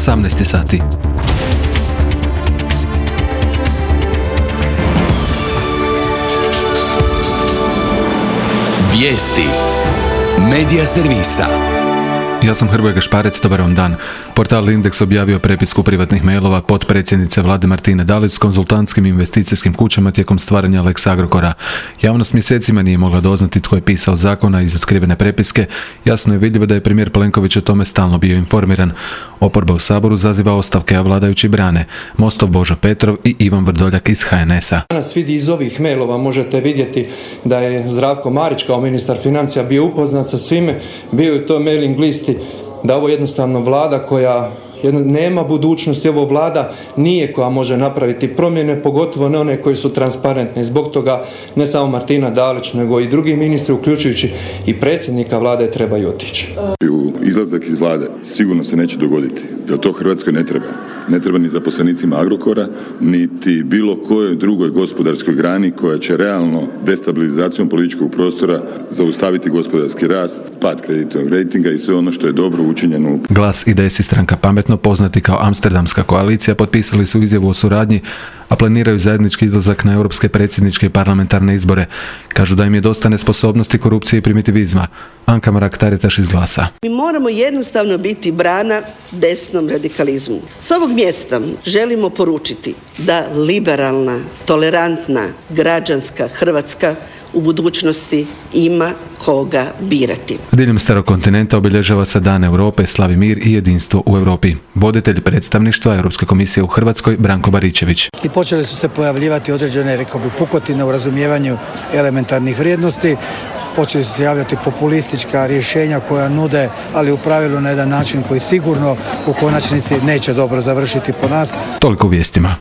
18 sati. Vijesti Medija servisa. Ja sam Hrvoje Gašparec, dobar vam dan. Portal Indeks objavio prepisku privatnih mailova potpredsjednice Vlade Martine Dalić s konzultantskim investicijskim kućama tijekom stvaranja Lex Agrokora. Javnost mjesecima nije mogla doznati tko je pisao zakona iz otkrivene prepiske. Jasno je vidljivo da je premijer Plenković o tome stalno bio informiran. Oporba u Saboru zaziva ostavke, a vladajući brane. Mostov Božo Petrov i Ivan Vrdoljak iz HNS-a. Danas vidi iz ovih mailova možete vidjeti da je Zdravko Marić kao ministar financija bio upoznat sa svime, bio je u toj mailing listi, da ovo jednostavno vlada koja nema budućnosti, ovo vlada nije koja može napraviti promjene, pogotovo ne one koje su transparentne. Zbog toga ne samo Martina Dalić, nego i drugi ministri, uključujući i predsjednika vlade, trebaju otići. Izlazak iz vlade sigurno se neće dogoditi, jer to Hrvatskoj ne treba. Ne treba ni zaposlenicima Agrokora, niti bilo kojoj drugoj gospodarskoj grani koja će realno destabilizacijom političkog prostora zaustaviti gospodarski rast, pad kreditnog rejtinga i sve ono što je dobro učinjeno. Glas, IDS i Stranka Pametno, poznati kao Amsterdamska koalicija, potpisali su izjavu o suradnji, a planiraju zajednički izlazak na europske predsjedničke i parlamentarne izbore. Kažu da im je dosta nesposobnosti, korupcije i primitivizma. Anka Mrak-Taritaš iz Glasa. Mi moramo jednostavno biti brana desnom radikalizmu. S ovog mjesta želimo poručiti da liberalna, tolerantna, građanska Hrvatska u budućnosti ima koga birati. Diljem starog kontinenta obilježava se Dan Europe, slavi mir i jedinstvo u Europi. Voditelj predstavništva Europske komisije u Hrvatskoj, Branko Baričević. I počeli su se pojavljivati određene, rekao bih, pukotine u razumijevanju elementarnih vrijednosti. Počeli su se javljati populistička rješenja koja nude, ali u pravilu na jedan način koji sigurno u konačnici neće dobro završiti po nas. Toliko u vijestima.